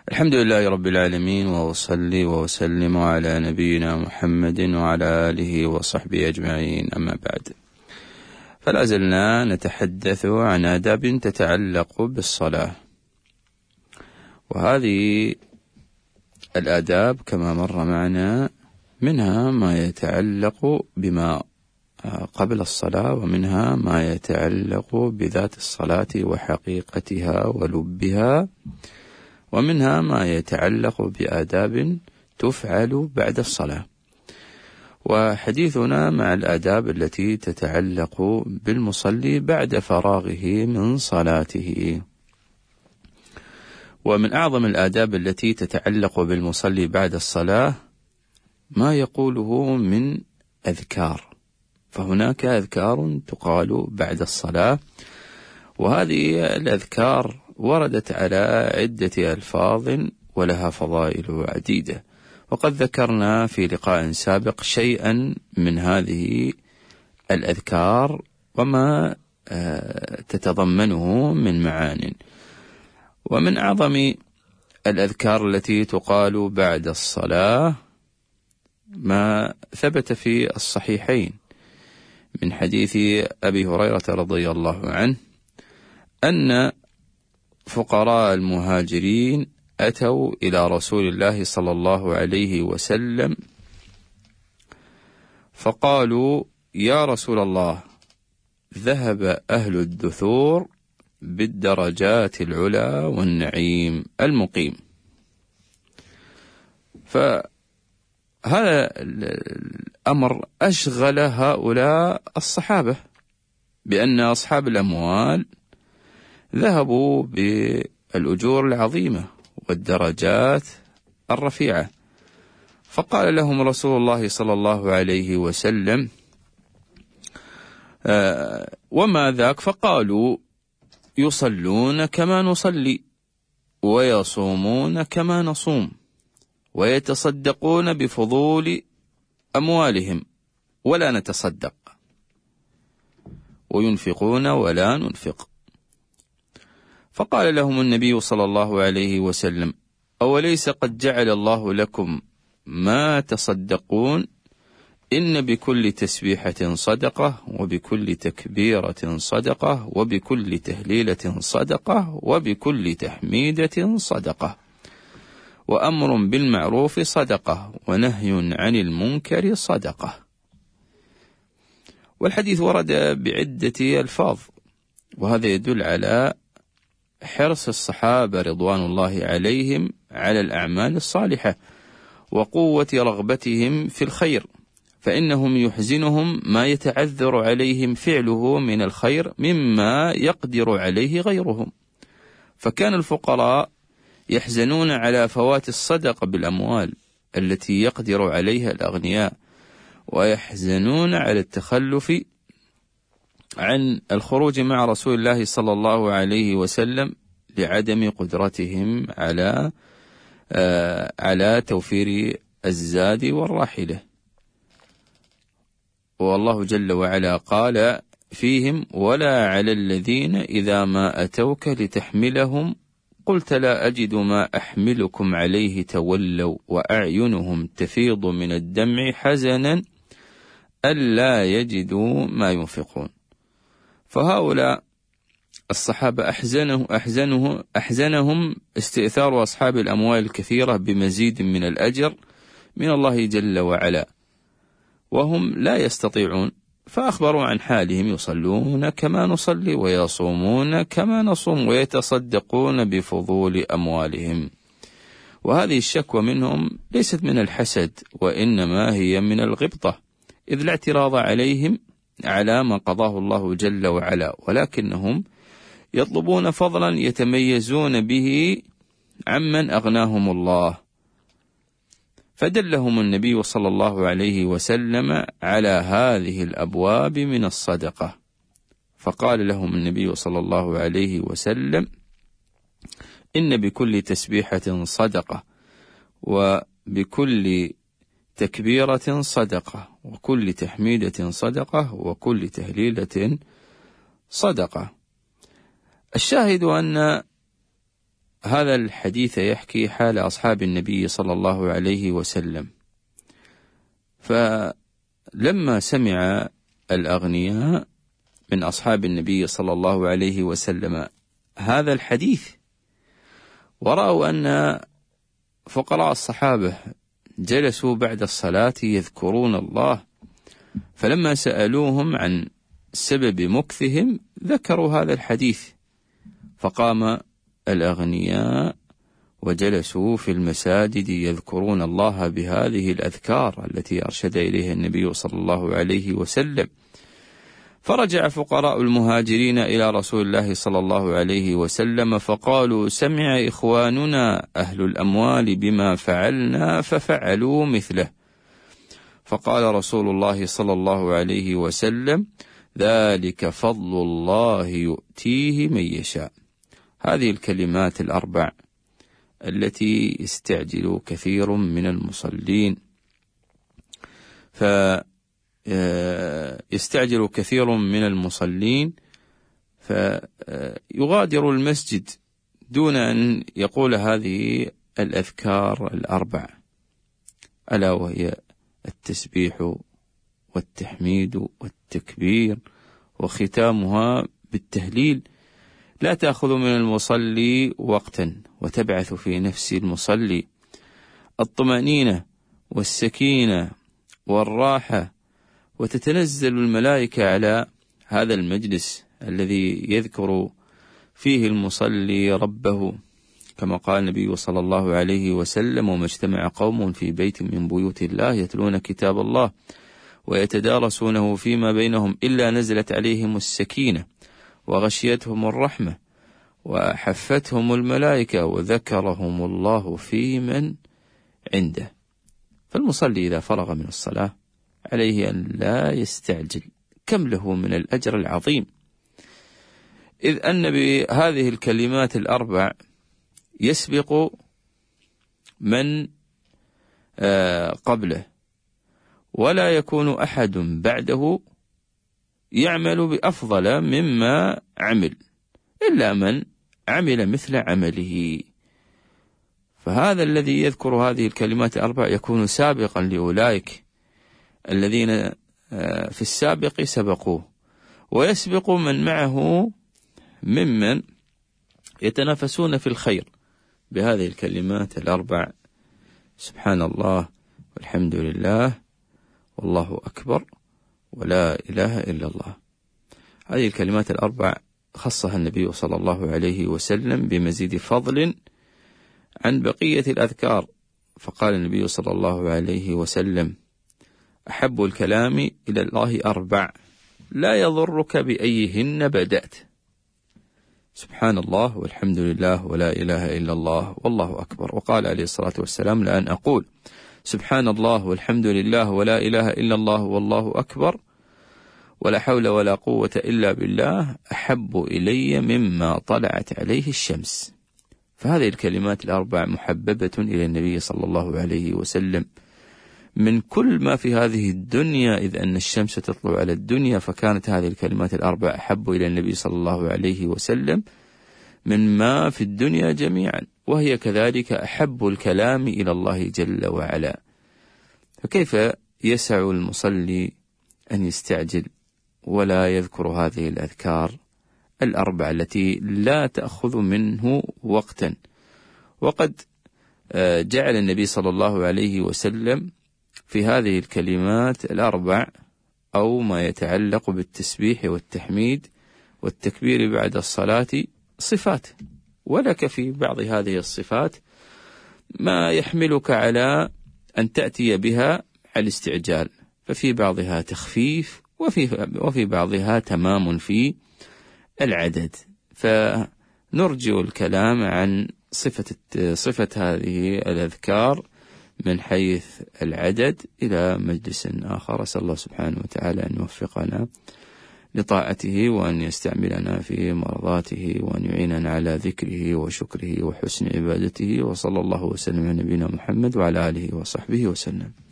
الحمد لله رب العالمين، وأصلي وأسلم على نبينا محمد وعلى آله وصحبه أجمعين، أما بعد. فلا زلنا نتحدث عن آداب تتعلق بالصلاة، وهذه الآداب كما مر معنا منها ما يتعلق بما قبل الصلاة، ومنها ما يتعلق بذات الصلاة وحقيقتها ولبها، ومنها ما يتعلق بآداب تفعل بعد الصلاة. وحديثنا مع الآداب التي تتعلق بالمصلي بعد فراغه من صلاته. ومن أعظم الآداب التي تتعلق بالمصلي بعد الصلاة ما يقوله من أذكار، فهناك أذكار تقال بعد الصلاة، وهذه الأذكار وردت على عدة ألفاظ ولها فضائل عديدة، وقد ذكرنا في لقاء سابق شيئا من هذه الأذكار وما تتضمنه من معان. ومن أعظم الأذكار التي تقال بعد الصلاة ما ثبت في الصحيحين من حديث أبي هريرة رضي الله عنه أن فقراء المهاجرين أتوا إلى رسول الله صلى الله عليه وسلم فقالوا: يا رسول الله، ذهب أهل الدثور بالدرجات العلى والنعيم المقيم. فهذا الأمر أشغل هؤلاء الصحابة، بأن أصحاب الأموال ذهبوا بالأجور العظيمة والدرجات الرفيعة. فقال لهم رسول الله صلى الله عليه وسلم: وما ذاك؟ فقالوا: يصلون كما نصلي، ويصومون كما نصوم، ويتصدقون بفضول أموالهم ولا نتصدق، وينفقون ولا ننفق. فقال لهم النبي صلى الله عليه وسلم: أوليس قد جعل الله لكم ما تصدقون؟ إن بكل تسبيحة صدقة، وبكل تكبيرة صدقة، وبكل تهليلة صدقة، وبكل تحميدة صدقة، وأمر بالمعروف صدقة، ونهي عن المنكر صدقة. والحديث ورد بعدة ألفاظ، وهذا يدل على حرص الصحابة رضوان الله عليهم على الأعمال الصالحة، وقوة رغبتهم في الخير، فإنهم يحزنهم ما يتعذر عليهم فعله من الخير مما يقدر عليه غيرهم. فكان الفقراء يحزنون على فوات الصدقة بالأموال التي يقدر عليها الأغنياء، ويحزنون على التخلف عن الخروج مع رسول الله صلى الله عليه وسلم لعدم قدرتهم على توفير الزاد والراحلة. والله جل وعلا قال فيهم: ولا على الذين إذا ما أتوك لتحملهم قلت لا أجد ما أحملكم عليه تولوا وأعينهم تفيض من الدمع حزنا ألا يجدوا ما ينفقون. فهؤلاء الصحابة أحزنهم استئثار أصحاب الأموال الكثيرة بمزيد من الأجر من الله جل وعلا، وهم لا يستطيعون، فأخبروا عن حالهم: يصلون كما نصلي، ويصومون كما نصوم، ويتصدقون بفضول أموالهم. وهذه الشكوى منهم ليست من الحسد، وإنما هي من الغبطة، إذ لا اعتراض عليهم على ما قضاه الله جل وعلا، ولكنهم يطلبون فضلا يتميزون به عمن أغناهم الله. فدلهم النبي صلى الله عليه وسلم على هذه الأبواب من الصدقة، فقال لهم النبي صلى الله عليه وسلم: إن بكل تسبيحة صدقة، وبكل تكبيرة صدقة، وكل تحميدة صدقة، وكل تهليلة صدقة. الشاهد أن هذا الحديث يحكي حال أصحاب النبي صلى الله عليه وسلم، فلما سمع الأغنياء من أصحاب النبي صلى الله عليه وسلم هذا الحديث، ورأوا أن فقراء الصحابة جلسوا بعد الصلاة يذكرون الله، فلما سألوهم عن سبب مكثهم ذكروا هذا الحديث، فقام الأغنياء وجلسوا في المساجد يذكرون الله بهذه الأذكار التي أرشد إليها النبي صلى الله عليه وسلم. فرجع فقراء المهاجرين إلى رسول الله صلى الله عليه وسلم فقالوا: سمع إخواننا أهل الأموال بما فعلنا ففعلوا مثله. فقال رسول الله صلى الله عليه وسلم: ذلك فضل الله يؤتيه من يشاء. هذه الكلمات الأربع التي يستعجل كثير من المصلين، فيستعجل كثير من المصلين فيغادر المسجد دون أن يقول هذه الأذكار الأربع، ألا وهي التسبيح والتحميد والتكبير، وختامها بالتهليل. لا تأخذ من المصلي وقتا وتبعث في نفس المصلي الطمأنينة والسكينة والراحة، وتتنزل الملائكة على هذا المجلس الذي يذكر فيه المصلي ربه، كما قال النبي صلى الله عليه وسلم: وما اجتمع قوم في بيت من بيوت الله يتلون كتاب الله ويتدارسونه فيما بينهم إلا نزلت عليهم السكينة وغشيتهم الرحمة وحفتهم الملائكة وذكرهم الله في من عنده. فالمصلي إذا فرغ من الصلاة عليه أن لا يستعجل، كم له من الأجر العظيم، إذ أن بهذه الكلمات الأربع يسبق من قبله، ولا يكون أحد بعده يعمل بأفضل مما عمل إلا من عمل مثل عمله. فهذا الذي يذكر هذه الكلمات الأربع يكون سابقا لأولئك الذين في السابق سبقوه، ويسبق من معه ممن يتنافسون في الخير بهذه الكلمات الأربع: سبحان الله والحمد لله والله أكبر ولا إله إلا الله. هذه الكلمات الأربع خصها النبي صلى الله عليه وسلم بمزيد فضل عن بقية الأذكار، فقال النبي صلى الله عليه وسلم: أحب الكلام إلى الله أربع لا يضرك بأيهن بدأت: سبحان الله والحمد لله ولا إله إلا الله والله أكبر. وقال عليه الصلاة والسلام: لأن أقول سبحان الله والحمد لله ولا إله إلا الله والله أكبر ولا حول ولا قوة إلا بالله أحب إلي مما طلعت عليه الشمس. فهذه الكلمات الأربع محببة إلى النبي صلى الله عليه وسلم من كل ما في هذه الدنيا، إذ أن الشمس تطلع على الدنيا، فكانت هذه الكلمات الأربع أحب إلى النبي صلى الله عليه وسلم من ما في الدنيا جميعا، وهي كذلك أحب الكلام إلى الله جل وعلا. فكيف يسع المصلي أن يستعجل ولا يذكر هذه الأذكار الأربع التي لا تأخذ منه وقتا؟ وقد جعل النبي صلى الله عليه وسلم في هذه الكلمات الأربع أو ما يتعلق بالتسبيح والتحميد والتكبير بعد الصلاة صفات، ولك في بعض هذه الصفات ما يحملك على أن تأتي بها على الاستعجال، ففي بعضها تخفيف وفي بعضها تمام في العدد. فنرجع الكلام عن صفة هذه الأذكار من حيث العدد إلى مجلس آخر. أسأل الله سبحانه وتعالى أن يوفقنا لطاعته وأن يستعملنا في مرضاته وأن يعيننا على ذكره وشكره وحسن عبادته. وصلى الله وسلم على نبينا محمد وعلى آله وصحبه وسلم.